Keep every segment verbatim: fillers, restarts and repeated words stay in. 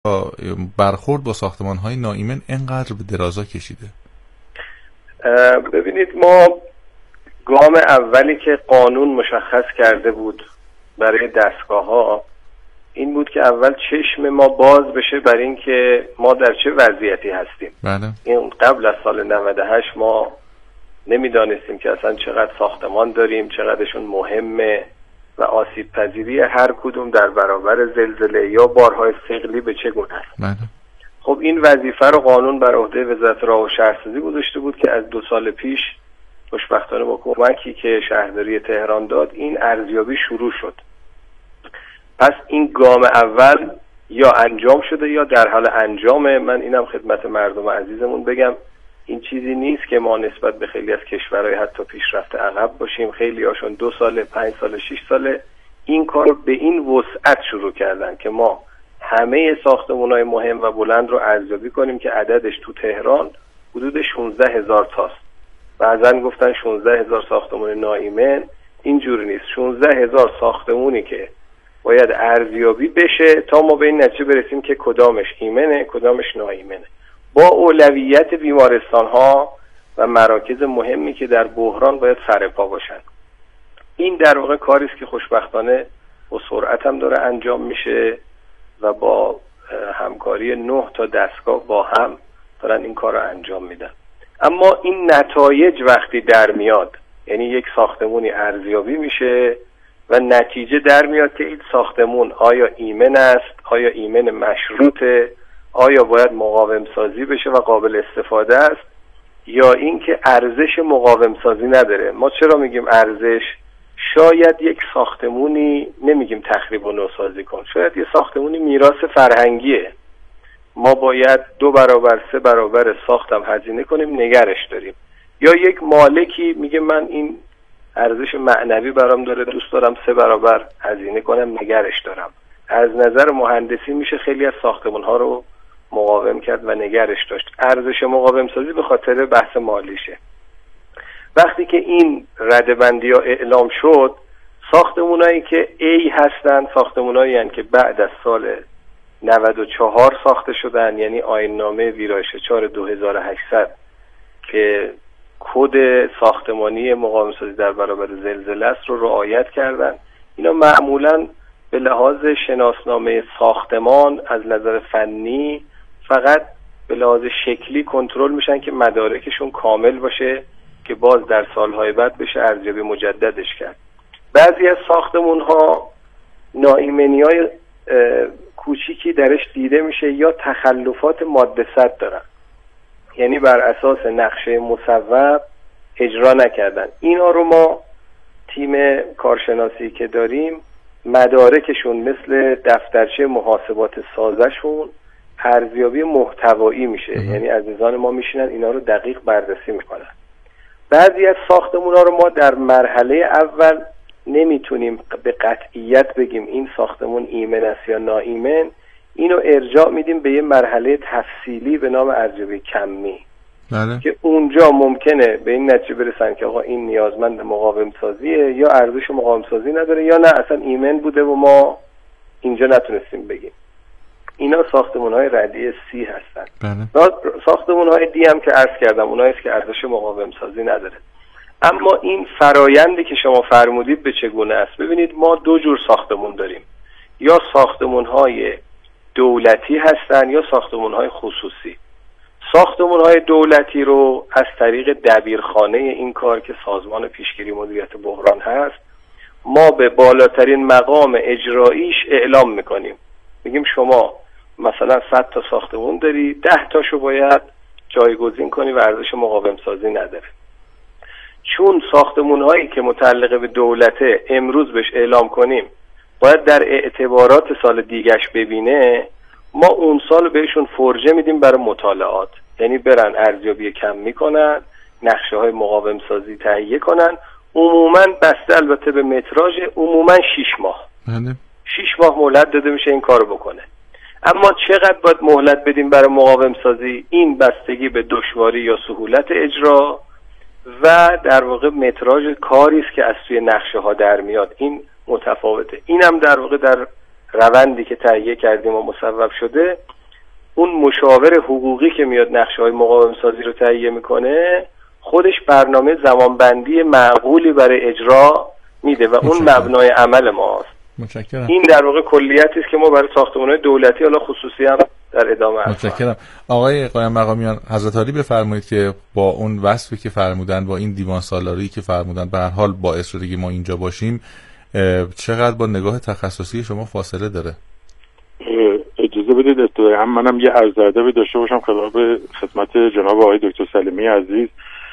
برخورد با ساختمان‌های ناایمن اینقدر به درازا کشیده؟ ببینید، ما گام اولی که قانون مشخص کرده بود برای دستگاه‌ها این بود که اول چشم ما باز بشه برای این که ما در چه وضعیتی هستیم. بله. این قبل از سال نود و هشت ما نمیدانستیم که اصلا چقدر ساختمان داریم، چقدرشون مهمه و آسیب پذیری هر کدوم در برابر زلزله یا بارهای ثقلی به چه گونه است. بله. خب این وظیفه رو قانون بر عهده وزارت راه و شهرسازی گذاشته بود که از دو سال پیش خوشبختانه با کمکی که شهرداری تهران داد این ارزیابی شروع شد. پس این گام اول یا انجام شده یا در حال انجامه. من اینم خدمت مردم عزیزمون بگم این چیزی نیست که ما نسبت به خیلی از کشورهای حتی پیشرفته عقب باشیم. خیلی هاشون دو ساله، پنج ساله، شش ساله این کار به این وسعت شروع کردن که ما همه ساختمان‌های مهم و بلند رو ارزیابی کنیم که عددش تو تهران حدود شانزده هزار تاست. بعضن گفتن شانزده هزار ساختمان ناایمن. اینجوری نیست. شانزده هزار ساختمونی که باید ارزیابی بشه تا ما به این نتیجه برسیم که کدامش ایمنه کدامش ناایمنه، با اولویت بیمارستان‌ها و مراکز مهمی که در بحران باید سرپا باشن. این در واقع کاری است که خوشبختانه با سرعت هم داره انجام میشه و با همکاری نه تا دستگاه با هم دارن این کار رو انجام میدن. اما این نتایج وقتی در میاد، یعنی یک ساختمونی ارزیابی میشه و نتیجه در میاد که این ساختمون آیا ایمن است، آیا ایمن مشروطه، آیا باید مقاوم سازی بشه و قابل استفاده است، یا اینکه ارزش مقاوم سازی نداره. ما چرا میگیم ارزش؟ شاید یک ساختمونی، نمیگیم تخریب و نوسازی کن، شاید یک ساختمونی میراث فرهنگیه، ما باید دو برابر سه برابر ساختم هزینه کنیم نگرش داریم. یا یک مالکی میگه من این ارزش معنوی برام داره، دوست دارم سه برابر هزینه کنم نگرش دارم. از نظر مهندسی میشه خیلی از ساختمان ها رو مقاوم کرد و نگرش داشت. ارزش مقاوم سازی به خاطر بحث مالیشه. وقتی که این ردبندی ها اعلام شد، ساختمونایی که A هستن ساختمونایی هستن که بعد از سال نود و چهار ساخته شدن، یعنی آیین نامه ویرایش چهار دو هزار و هشتصد که کد ساختمانی مقاوم سازی در برابر زلزله است رو رعایت کردن. اینا معمولاً به لحاظ شناسنامه ساختمان از نظر فنی فقط به لحاظ شکلی کنترل میشن که مدارکشون کامل باشه که باز در سالهای بعد بشه ارزیابی مجددش کرد. بعضی از ساختمان‌ها ناایمنی‌های کوچیکی درش دیده میشه یا تخلفات ماده صد دارن، یعنی بر اساس نقشه مصوب اجرا نکردن. اینا رو ما تیم کارشناسی که داریم مدارکشون مثل دفترچه محاسبات سازشون ارزیابی محتوایی میشه، یعنی عزیزان ما میشینن اینا رو دقیق بررسی میکنن. بعضی از ساختمونا رو ما در مرحله اول نمیتونیم به قطعیت بگیم این ساختمون ایمن است یا ناایمن، اینو ارجاع میدیم به یه مرحله تفصیلی به نام ارزیابی کمی. بله. که اونجا ممکنه به این نتیجه برسن که آقا این نیازمند مقاوم سازیه یا ارزش مقاوم سازی نداره یا نه اصلا ایمن بوده و ما اینجا نتونستیم بگیم. اینا ساختمان‌های ردیه سی هستن. بله. ساختمان‌های دی هم که عرض کردم اونایی است که ارزش مقاوم سازی نداره. اما این فرایندی که شما فرمودید به چگونه است؟ ببینید ما دو جور ساختمان داریم، یا ساختمان‌های دولتی هستن یا ساختمان‌های خصوصی. ساختمان‌های دولتی رو از طریق دبیرخانه این کار که سازمان پیشگیری مدیریت بحران هست ما به بالاترین مقام اجراییش اعلام میکنیم، میگیم شما مثلا صد تا ساختمان داری، ده تاشو باید جایگزین کنی و ارزش مقاوم سازی نداره. چون ساختمان‌هایی که متعلق به دولته امروز بهش اعلام کنیم باید در اعتبارات سال دیگهش ببینه، ما اون سال بهشون فرجه میدیم برای مطالعات، یعنی برن ارزیابی کم میکنن، نقشه های مقاوم سازی تهیه کنن. عموما بسته البته به متراژ، عموما شیش ماه بله. شیش ماه مهلت داده میشه این کارو بکنه. اما چقدر باید مهلت بدیم برای مقاوم سازی؟ این بستگی به دشواری یا سهولت اجرا و در واقع متراژ کاری است که از توی نقشه ها در میاد، این متفاوته. اینم در واقع در روندی که تهیه کردیم و مصوب شده اون مشاور حقوقی که میاد نقشه‌های مقاوم سازی رو تهیه میکنه خودش برنامه زمانبندی معقولی برای اجرا میده و اون مبنای عمل ماست. متشکرم. این در واقع کلیتی است که ما برای ساختمان‌های دولتی حالا خصوصی هم در ادامه عرض متشکرم. آقای قایم مقامیان، حضرت عالی بفرمایید که با اون وصفی که فرمودن، با این دیوان سالاری که فرمودن، به هر حال باعث شده که ما اینجا باشیم، چقدر با نگاه تخصصی شما فاصله داره؟ اجازه بدید ابتداً منم یه عرض ادبی داشته باشم خطاب خدمت جناب آقای دکتر سلیمی عزیز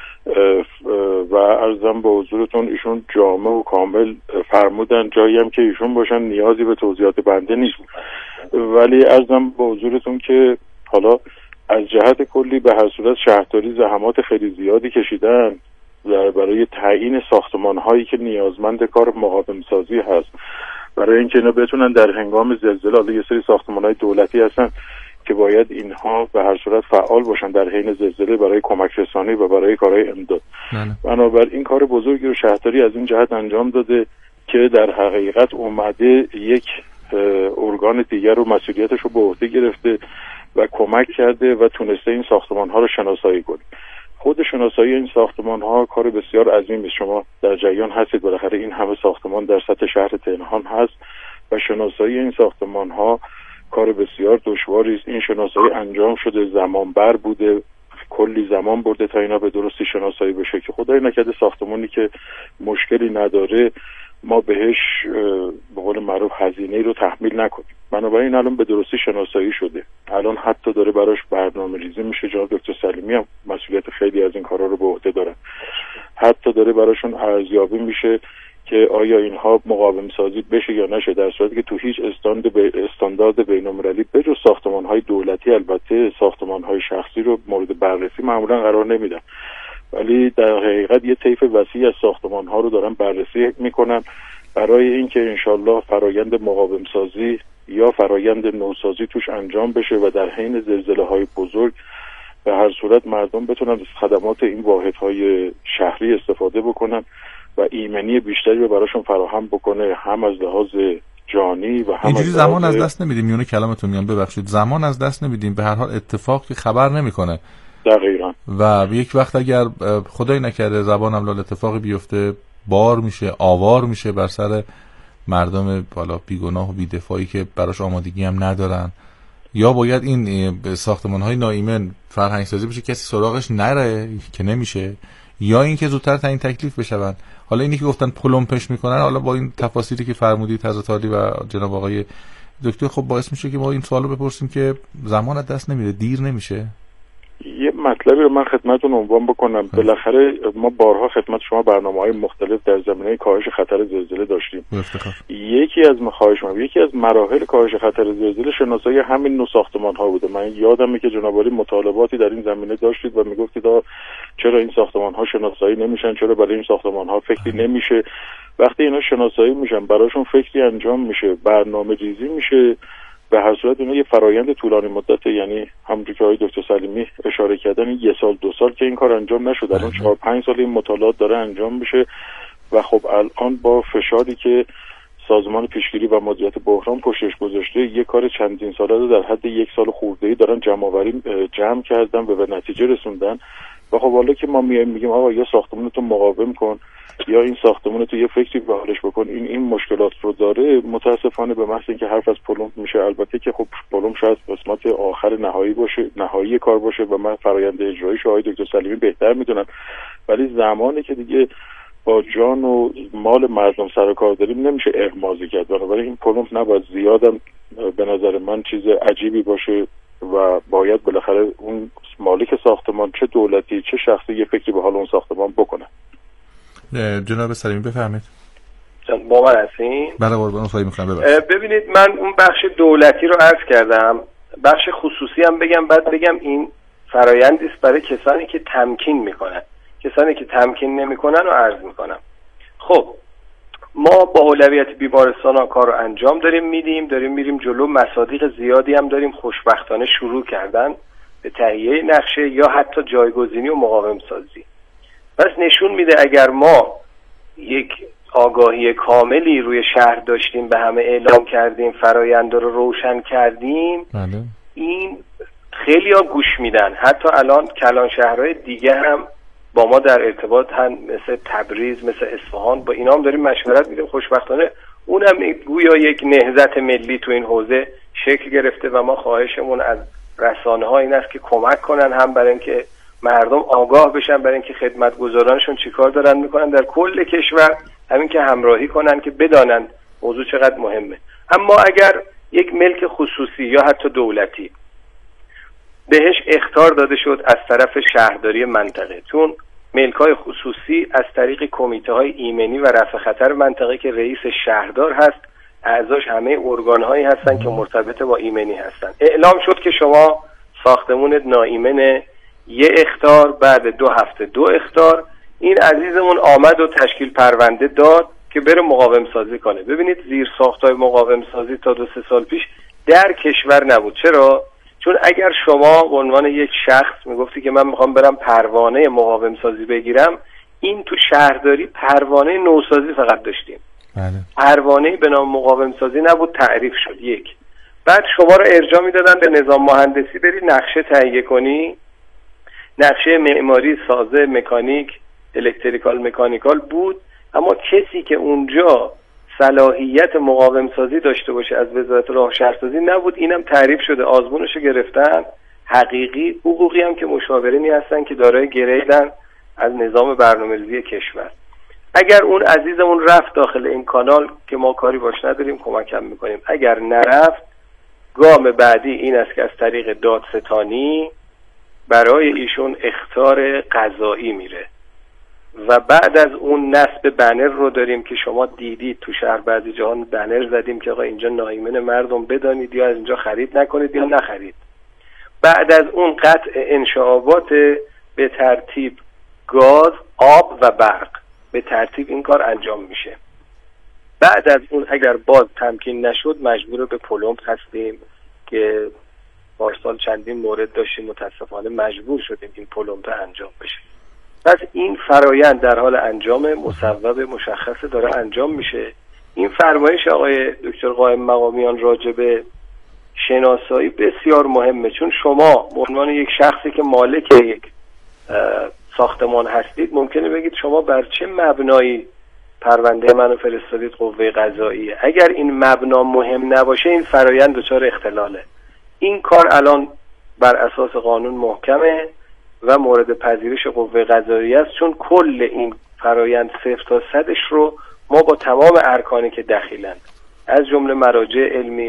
و عرضم به حضورتون. ایشون جامع و کامل فرمودن، جایی هم که ایشون باشن نیازی به توضیحات بنده نیست، ولی عرضم به حضورتون که حالا از جهت کلی به هر صورت شهرداری زحمات خیلی زیادی کشیدن برای تعیین ساختمان هایی که نیازمند کار مقاوم سازی هست، برای اینکه اینا بتونن در هنگام زلزله، حالا یه سری ساختمان های دولتی هستن که باید اینها به هر صورت فعال باشن در حین زلزله برای کمک رسانی و برای کارهای امداد. بنابراین این کار بزرگی رو شهرداری از این جهت انجام داده که در حقیقت اومده یک ارگان دیگر رو مسئولیتش رو به عهده گرفته و کمک کرده و تونسته این ساختمان ها رو شناسایی کنه. خود شناسایی این ساختمان ها کار بسیار عظیمی است. شما در جریان هستید بالاخره این همه ساختمان در سطح شهر تهران هست و شناسایی این ساختمان ها کار بسیار دشواری است. این شناسایی انجام شده، زمان بر بوده، کلی زمان برده تا اینا به درستی شناسایی بشه که خدای نکرده ساختمانی که مشکلی نداره ما بهش به قول معروف هزینه‌ای رو تحمیل نکنیم. بنابراین الان به درستی شناسایی شده، الان حتی داره براش برنامه ریزی میشه. جناب دکتر سلیمی هم مسئولیت خیلی از این کارا رو به عهده دارن. حتی داره براشون ارزیابی میشه که آیا اینها مقاوم سازی بشه یا نشه، در صورتی که تو هیچ استاند ب... استاندارد بین‌المللی بجز ساختمان‌های دولتی البته ساختمان‌های شخصی رو مورد بررسی معمولا قرار نمیدن، ولی در حقیقت یه طیف وسیع از ساختمان‌ها رو دارن بررسی میکنن برای اینکه انشالله فرایند مقاوم سازی یا فرایند نوسازی توش انجام بشه و در حین زلزله‌های بزرگ به هر صورت مردم بتونن از خدمات این واحدهای شهری استفاده بکنن و ایمنی بیشتری رو براشون فراهم بکنه، هم از لحاظ جانی و هم اینجوری از زمان لحاظ... از دست نمیدیم. میونه کلامتون میان، ببخشید، زمان از دست نمیدیم. به هر حال اتفاقی خبر نمیکنه. دقیقاً. و یک وقت اگر خدای نکرده زبانم لال اتفاقی بیفته، بار میشه، آوار میشه بر سر مردم بالا بیگناه و بی‌دفاعی که براش آمادگی هم ندارن. یا باید این ساختمان‌های ناایمن فرهنگ سازی بشه، کسی سراغش نره که نمیشه، یا اینکه زودتر تعیین تکلیف بشون. حالا اینی که گفتن پلمپش میکنن، حالا با این تفاصیلی که فرمودید حضرت عالی و جناب آقای دکتر، خب باعث میشه که ما این سوالو بپرسیم که زمان از دست نمیره، دیر نمیشه. یه مطلبی رو من خدمتتون عنوان بکنم. بالاخره ما بارها خدمت شما برنامه‌های مختلف در زمینه کاهش خطر زلزله داشتیم. یکی از مخاهش ما یکی از مراحل کاهش خطر زلزله شناسایی همین نوع ساختمان‌ها بوده. من یادمه که جناب عالی مطالباتی در این زمینه داشتید و میگفتید چرا این ساختمان‌ها شناسایی نمیشن، چرا برای این ساختمان‌ها فکری نمیشه. وقتی اینا شناسایی میشن، براشون فکری انجام میشه، برنامه ریزی میشه، به هر صورت اینا یه فرایند طولانی مدته، یعنی همونجوری که آقای دکتر سلیمی اشاره کردن یه سال دو سال که این کار انجام نشد، الان چهار پنج سال این مطالعات داره انجام میشه و خب الان با فشاری که سازمان پیشگیری و مدیریت بحران پشتش گذاشته یه کار چندین ساله رو در حد یک سال خورده‌ای دارن جمع‌آوری جمع کردن و به نتیجه رسوندن. و خب حالا که ما میایم میگیم آقا یا ساختمانتو مقاوم کن یا این ساختمانتو یه فکری به حالش بکن، این این مشکلات رو داره، متاسفانه به محض اینکه حرف از پلم میشه، البته که خب پلم شاید قسمت آخر نهایی باشه، نهایی کار باشه و من فرآیند اجراییشو آقای دکتر سلیمی بهتر میدونن، ولی زمانی که دیگه با جان و مال مردم سر کار داریم نمیشه اغماضی کرد. بنابراین این پلم نباید زیادم به نظر من چیز عجیبی باشه و باید بالاخره اون مالک ساختمان چه دولتی چه شخصی یه فکری به حال اون ساختمان بکنه. جناب سلیمی بفرمایید. با من هستین؟ بله قربان، خواهی میکنم. ببخشید. ببینید من اون بخش دولتی رو عرض کردم، بخش خصوصی هم بگم، بعد بگم این فرایندی است برای کسانی که تمکین میکنن. کسانی که تمکین نمیکنن رو عرض میکنم. خب ما با اولویت بیمارستان کار رو انجام داریم میدیم، داریم میریم جلو. مصادیق زیادی هم داریم خوشبختانه شروع کردن به تهیه نقشه یا حتی جایگزینی و مقاوم سازی. پس نشون میده اگر ما یک آگاهی کاملی روی شهر داشتیم، به همه اعلام کردیم، فرآیند رو روشن کردیم، بله. این خیلی‌ها گوش میدن. حتی الان کلان شهرهای دیگه هم با ما در ارتباط هم، مثل تبریز، مثل اصفهان، با اینا هم داریم مشورت میدیم. خوشبختانه اونم گویا یک نهضت ملی تو این حوزه شکل گرفته و ما خواهشمون از رسانه‌ها این است که کمک کنن، هم برای اینکه مردم آگاه بشن برای اینکه خدمتگزارانشون چیکار دارن میکنن در کل کشور، همین که همراهی کنن که بدانن موضوع چقدر مهمه. اما اگر یک ملک خصوصی یا حتی دولتی بهش اخطار داده شد از طرف شهرداری منطقه، چون ملک‌های خصوصی از طریق کمیته‌های ایمنی و رفع خطر منطقه که رئیس شهردار هست، اعضاش همه ارگان‌هایی هستن که مرتبط با ایمنی هستن، اعلام شد که شما ساختمونت ناایمنه، یه اخطار، بعد دو هفته دو اخطار. این عزیزمون آمد و تشکیل پرونده داد که بره مقاوم سازی کنه. ببینید زیر ساختای مقاوم سازی تا دو سه سال پیش در کشور نبود. چرا؟ چون اگر شما به عنوان یک شخص میگفتی که من میخوام برم پروانه مقاوم سازی بگیرم، این تو شهرداری پروانه نوسازی فقط داشتیم. بله. پروانه به نام مقاوم سازی نبود، تعریف شد. یک، بعد شما رو ارجاع میدادن به نظام مهندسی بری نقشه تهیه کنی، نقشه معماری، سازه، مکانیک، الکتریکال، مکانیکال بود، اما کسی که اونجا صلاحیت مقاوم سازی داشته باشه از وزارت راه شهرسازی نبود. اینم تعریف شده، آزمونشو گرفتن، حقیقی حقوقی هم که مشاورینی هستن که دارای گریدن از نظام برنامه‌ریزی کشور. اگر اون عزیزمون رفت داخل این کانال که ما کاری باش نداریم، کمکم میکنیم. اگر نرفت، گام بعدی این است که از طریق دادستانی برای ایشون اخطار قضایی میره و بعد از اون نصب بنر رو داریم که شما دیدید تو شهر بعضی جاها بنر زدیم که آقا اینجا ناایمن مردم بدانید یا از اینجا خرید نکنید یا نخرید. بعد از اون قطع انشعابات به ترتیب گاز، آب و برق، به ترتیب این کار انجام میشه. بعد از اون اگر باز تمکین نشد مجبور به پلمب هستیم که پارسال چندین مورد داشتیم، متاسفانه مجبور شدیم این پلمب انجام بشه. پس این فرایند در حال انجام، مصوب مشخصه داره انجام میشه. این فرمایش آقای دکتر قائم مقامیان راجع به شناسایی بسیار مهمه، چون شما به عنوان یک شخصی که مالک یک ساختمان هستید ممکنه بگید شما بر چه مبنایی پرونده منو فرستادید قوه قضاییه. اگر این مبنا مهم نباشه این فرایند دچار اختلاله. این کار الان بر اساس قانون محکمه و مورد پذیرش قوه قضاییه است، چون کل این فرایند صفر تا صدش رو ما با تمام ارکانی که دخیلند از جمله مراجع علمی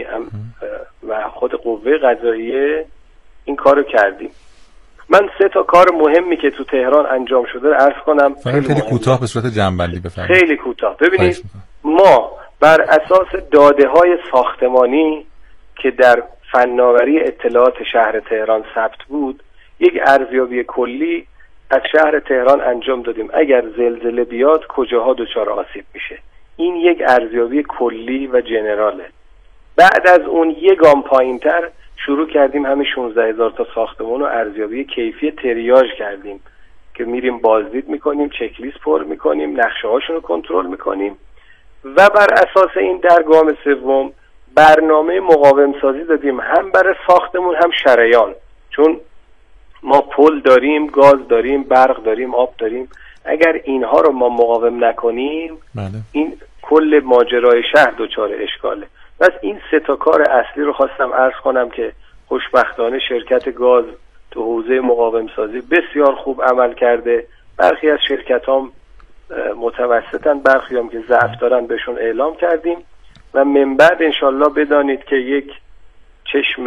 و خود قوه قضاییه این کارو کردیم. من سه تا کار مهمی که تو تهران انجام شده رو عرض کنم. خیلی, خیلی کوتاه به صورت جمع‌بندی بفرمایید. خیلی کوتاه. ببینید ما بر اساس داده‌های ساختمانی که در فناوری اطلاعات شهر تهران ثبت بود یک ارزیابی کلی از شهر تهران انجام دادیم. اگر زلزله بیاد کجاها دچار آسیب میشه، این یک ارزیابی کلی و جنراله. بعد از اون یک گام پایین‌تر شروع کردیم همین شانزده هزار تا ساختمان رو ارزیابی کیفی تریاژ کردیم که میریم بازدید میکنیم، چک لیست پر میکنیم، نقشه هاشون رو کنترل میکنیم و بر اساس این در گام سوم برنامه مقاوم سازی دادیم، هم برای ساختمون هم شریان، چون ما پل داریم، گاز داریم، برق داریم، آب داریم. اگر اینها رو ما مقاوم نکنیم بله. این کل ماجرای شهر دچار اشکاله. بس این سه تا کار اصلی رو خواستم عرض کنم که خوشبختانه شرکت گاز تو حوزه مقاوم سازی بسیار خوب عمل کرده. برخی از شرکت هم متوسطن، برخی هم که ضعف دارن بهشون اعلام کردیم و من بعد انشالله بدانید که یک چشم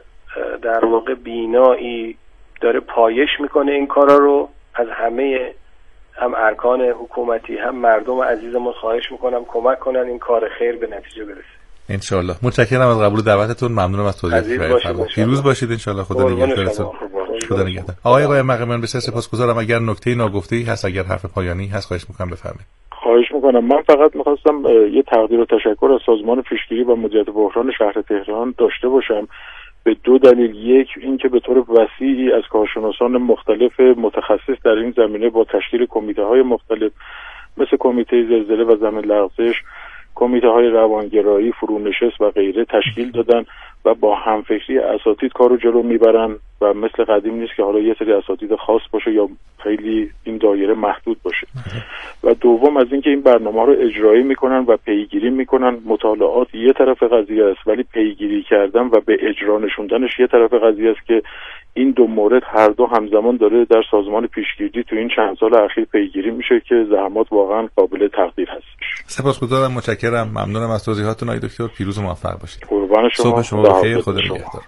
در واقع بینایی داره پایش میکنه این کارا رو. از همه هم ارکان حکومتی هم مردم عزیزمون خواهش میکنم کمک کنن این کار خیر به نتیجه برسه انشالله. متشکرم از قبول دعوتتون، ممنونم از توضیحاتی که فرمودید. پیروز باشید انشالله. خدا نگهدارتون. خدا نگهدار. آقای قائم مقامیان بسیار سپاسگزارم. اگر نکته ناگفته‌ای هست، اگر حرف پایانی هست خواهش میکنم بفرمایید. خواهش میکنم. من فقط میخواستم یه تقدیر و تشکر از سازمان پیشگیری و مدیریت بحران شهر تهران داشته باشم به دو دلیل. یک اینکه به طور وسیعی از کارشناسان مختلف متخصص در این زمینه با تشکیل کمیته‌های مختلف مثل کمیته زلزله و زمین لرزش، کمیته های روانگرایی، فرونشست و غیره تشکیل دادن و با همفکری اساتید کار رو جلو میبرن و مثل قدیم نیست که حالا یه سری اساتید خاص باشه یا خیلی این دایره محدود باشه. و دوم از اینکه این برنامه رو اجرایی میکنن و پیگیری میکنن. مطالعات یه طرف قضیه است، ولی پیگیری کردن و به اجرا نشوندنش یه طرف قضیه است که این دو مورد هر دو همزمان داره در سازمان پیشگیری تو این چند سال اخیر پیگیری میشه که زحمات واقعا قابل تقدیر هستش. سپاسگزارم، متشکرم، ممنونم از توضیحاتتون آقای دکتر. پیروز و موفق باشید. قربان شما. صبح شما بخیر، خدا نگهدار.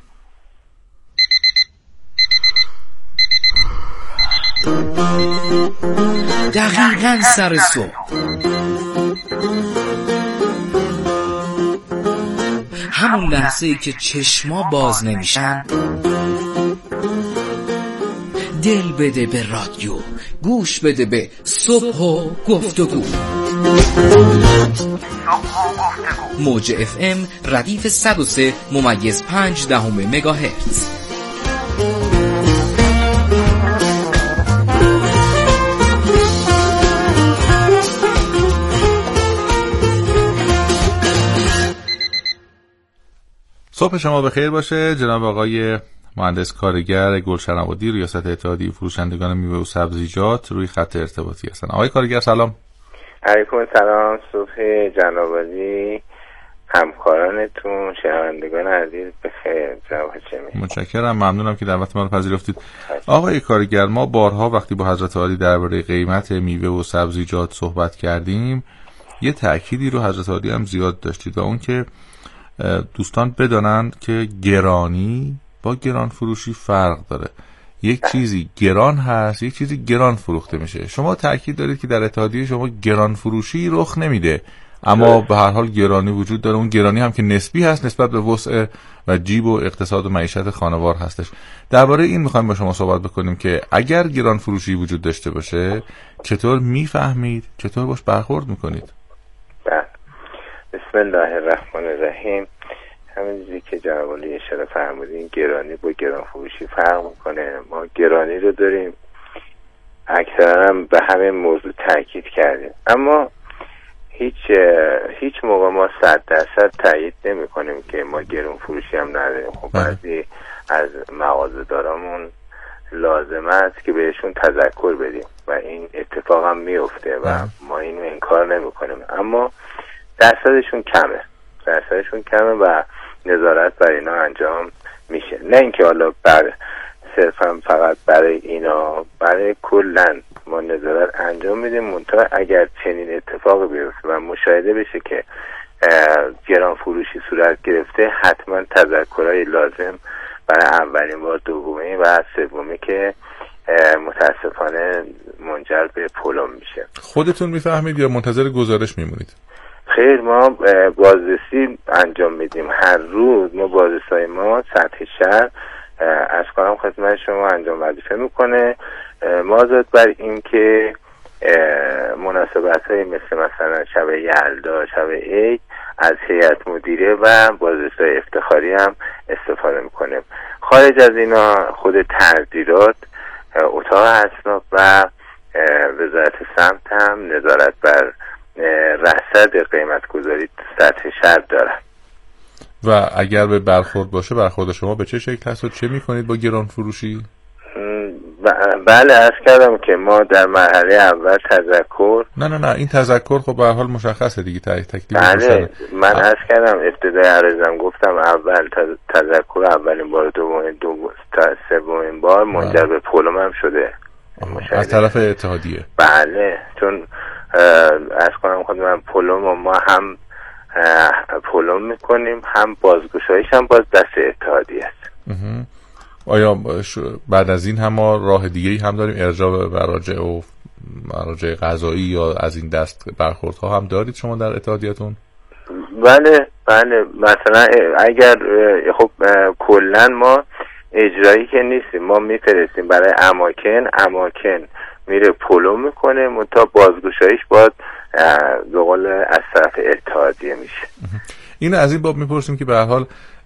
دقیقاً سر صبح همون لحظه ای که چشما باز نمیشن دل بده به رادیو، گوش بده به صبح و گفتگو. موج اف ام ردیف صد و سه ممیز پنج دهم مگاهرتز. صبح شما بخیر باشه. جناب آقای مهندس کارگر گلشن آبادی، ریاست اتحادیه فروشندگان میوه و سبزیجات، روی خط ارتباطی هستن. آقای کارگر سلام. علیکم سلام. صبح جناب عالی، همکارانتون، شنوندگان عزیز بخیر. جناب هاشمی متشکرم، ممنونم که دعوت ما رو پذیرفتید. آقای کارگر، ما بارها وقتی با حضرت عالی درباره قیمت میوه و سبزیجات صحبت کردیم یه تأکیدی رو حضرت عالی هم زیاد داشتید و اون که دوستان بدانند که گرانی با گران فروشی فرق داره. یک چیزی گران هست، یک چیزی گران فروخته میشه. شما تأکید دارید که در اتحادیه شما گران فروشی رخ نمیده، اما به هر حال گرانی وجود داره. اون گرانی هم که نسبی هست نسبت به وسع و جیب و اقتصاد و معیشت خانوار هستش. درباره این میخوایم با شما صحبت بکنیم که اگر گران فروشی وجود داشته باشه چطور میفهمید، چطور باش برخورد میکنید؟ بسم الله الرحمن الرحیم. همین چیزی که جناب عالی اشاره فرمودین، گرانی با گران فروشی فرق میکنه. ما گرانی رو داریم، اکثرا هم به همین موضوع تاکید کردیم، اما هیچ هیچ موقع ما صد درصد تایید نمی کنیم که ما گران فروشی هم نداریم. خب بعضی از مغازه‌دارامون لازمه است که بهشون تذکر بدیم و این اتفاق هم میفته و ما اینو انکار نمی کنیم، اما درصدشون کمه درصدشون کمه و نظارت بر اینا انجام میشه. نه اینکه حالا بر صرفا فقط برای اینا، برای کلن ما نظارت انجام میدیم. منتها اگر چنین اتفاقی بیفته و مشاهده بشه که گران فروشی صورت گرفته، حتما تذکرهای لازم برای اولین بار، دومی و سومی که متاسفانه منجر به پلم میشه. خودتون میفهمید یا منتظر گزارش میمونید؟ خیر، ما بازرسی انجام میدیم. هر روز ما بازرسای ما سطح شهر از کنم خدمت شما انجام وظیفه میکنه. ما زاد بر این که مناسبت های مثل مثلا شب یلدا، شب عید از هیئت مدیره و بازرسای افتخاری هم استفاده میکنیم. خارج از اینا خود تردیرات، اتاق اسناد و وزارت سمت هم نظارت بر رصد قیمت گذاری سطح شهر دارن. و اگر به برخورد باشه، برخورد شما به چه شکل هست و چه میکنید با گران فروشی؟ بله، عرض کردم که ما در مرحله اول تذکر نه نه نه این تذکر خب به هر حال مشخصه دیگه، تکلیف. بله، من عرض کردم ابتدای عرضم گفتم اول تذکر اولین بار، دومین دو تا سومین بار منجر به پلم هم شده از طرف اتحادیه. بله، چون از کنم خود من پلم و ما هم پلم میکنیم، هم بازگشایش هم باز دست اتحادیه است. آیا بعد از این هم ما راه دیگه‌ای هم داریم، ارجاع به مراجع و مراجع قضایی یا از این دست برخوردها هم دارید شما در اتحادیه‌تون؟ بله بله، مثلا اگر خب کلا ما اجرایی که نیستیم، ما میفرستیم برای اماکن، اماکن میره پلم میکنه، تا بازگشایش باید به قول از طرف اتحادیه میشه. این از این باب میپرسیم که به هر حال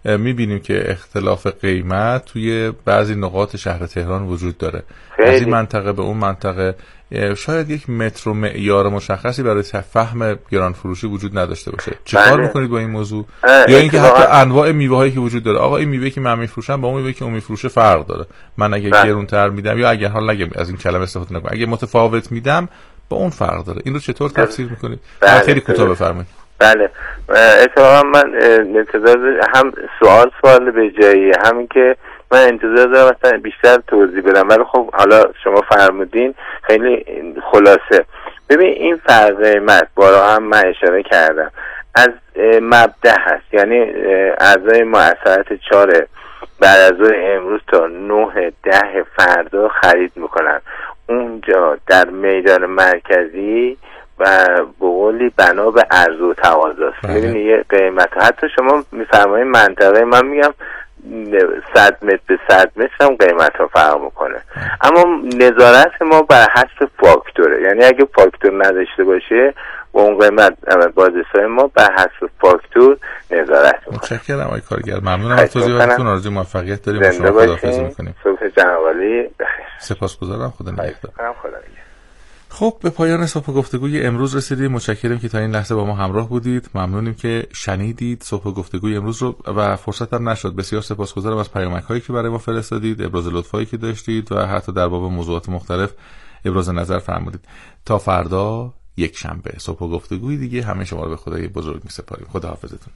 میبینیم که اختلاف قیمت توی بعضی نقاط شهر تهران وجود داره. از این منطقه به اون منطقه شاید یک متر و معیار مشخصی برای فهم گران فروشی وجود نداشته باشه. چه کار میکنید با این موضوع؟ یا اینکه حتی انواع میوه هایی که وجود داره، آقا این میوه که من میفروشم با اون میوه که اون میفروشه فرق داره، من اگه گرونتر میدم یا اگر حال نگم از این کلمه استفاده نکنم، اگه متفاوت میدم با اون فرق داره. این رو چطور تفسیر میکنید؟ خیلی کوتاه بفرمایید. بله، اتفاقا من انتظار هم سوال سوال به جایی، همین که من انتظار دارم مثلا بیشتر توضیح بدم، ولی خب حالا شما فرمودین خیلی خلاصه. ببین این فرق قیمت بارها هم من اشاره کردم از مبدأ هست، یعنی اعضای مؤسسات چاره بعد از امروز تا نه ده فردا خرید میکنن اونجا در میدان مرکزی و به قولی بنا به عرضه و تقاضا است. می‌بینی یه قیمت حتی شما می‌فرمایید منطقه، من میگم صد متر به صد متر هم قیمت ها فرق میکنه، اما نظارت ما بر حسب فاکتوره، یعنی اگه فاکتور نداشته باشه و اون قیمت بازرسای ما بر حسب فاکتور نظارت میکنه. متشکرم آقای کارگر، ممنونم از توضیحاتتون، آرزوی موفقیت داریم. شما خداحافظی میکنیم. صبح جناب عالی بخیر. سپاسگزارم، خدا نگهدار. خدا خب به پایان صبح گفتگوی امروز رسیدیم. متشکرم که تا این لحظه با ما همراه بودید. ممنونیم که شنیدید صبح گفتگوی امروز رو و فرصت هم نشد. بسیار سپاسگزارم از پیامک هایی که برای ما فرستادید، ابراز لطفایی که داشتید و حتی در باب موضوعات مختلف ابراز نظر فرمودید. تا فردا یک شنبه صبح گفتگوی دیگه همه شما رو به خدای بزرگ می‌سپاریم. خدا حافظتون.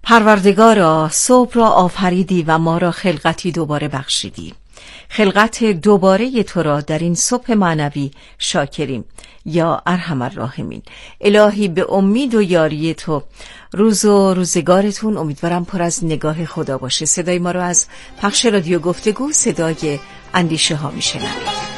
پروردگارا، صبح را آفریدی و ما را خلقتی دوباره بخشیدی. خلقت دوباره تو را در این صبح معنوی شاکریم یا ارحم الراحمین. الهی به امید و یاری تو روز و روزگارتون امیدوارم پر از نگاه خدا باشه. صدای ما رو از پخش رادیو گفتگو صدای اندیشه ها میشنوید.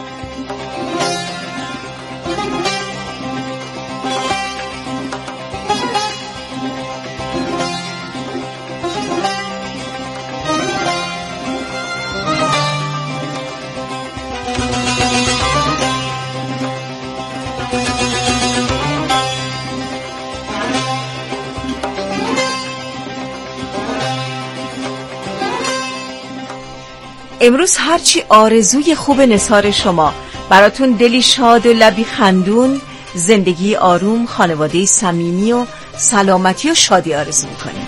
امروز هرچی آرزوی خوب نثار شما، براتون دلی شاد و لبی خندون، زندگی آروم، خانواده صمیمی و سلامتی و شادی آرزو می‌کنیم.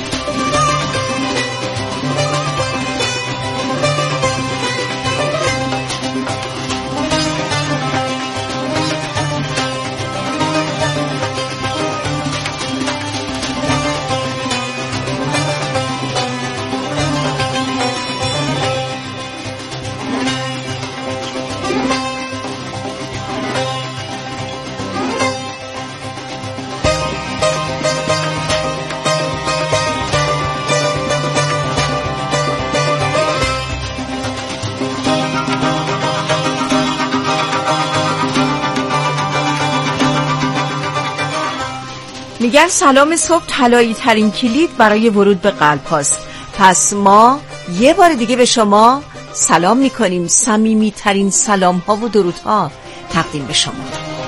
میگن سلام صبح طلایی ترین کلید برای ورود به قلب هاست. پس ما یه بار دیگه به شما سلام میکنیم. صمیمی ترین سلام ها و درود ها تقدیم به شما.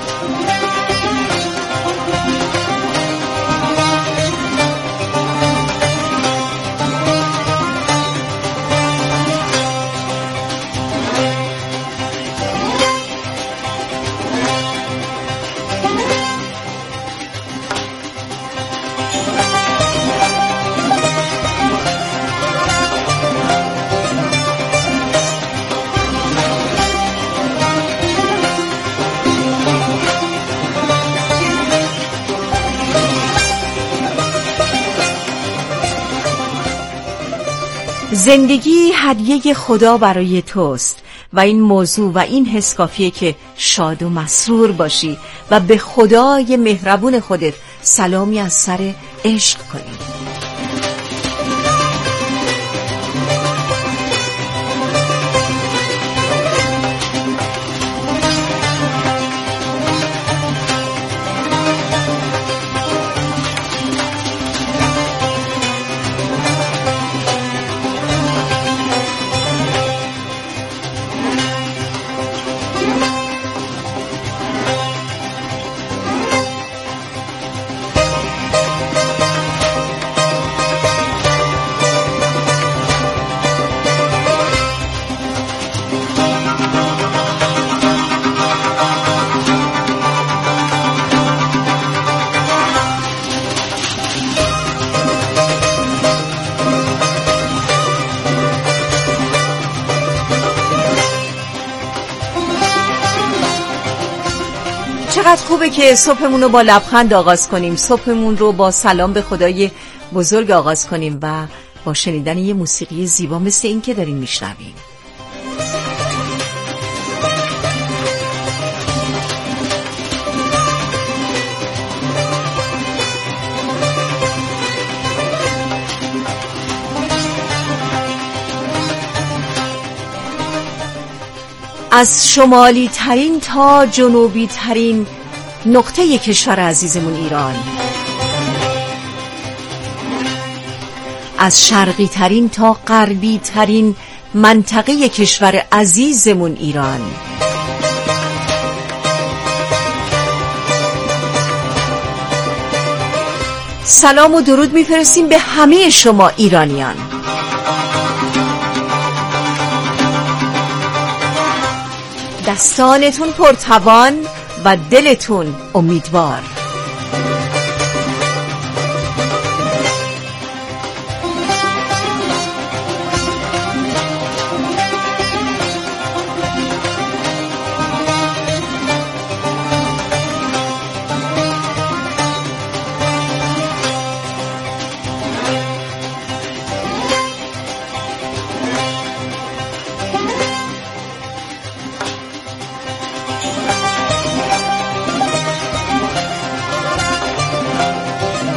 زندگی هدیه خدا برای توست و این موضوع و این حس کافیه که شاد و مسرور باشی و به خدای مهربون خودت سلامی از سر عشق کنی. چقدر خوبه که صبحمون رو با لبخند آغاز کنیم، صبحمون رو با سلام به خدای بزرگ آغاز کنیم و با شنیدن یه موسیقی زیبا مثل این که داریم میشنویم. از شمالی ترین تا جنوبی ترین نقطه کشور عزیزمون ایران، از شرقی ترین تا غربی ترین منطقه کشور عزیزمون ایران، سلام و درود میفرستیم به همه شما ایرانیان. دستانتون پرتوان و دلتون امیدوار.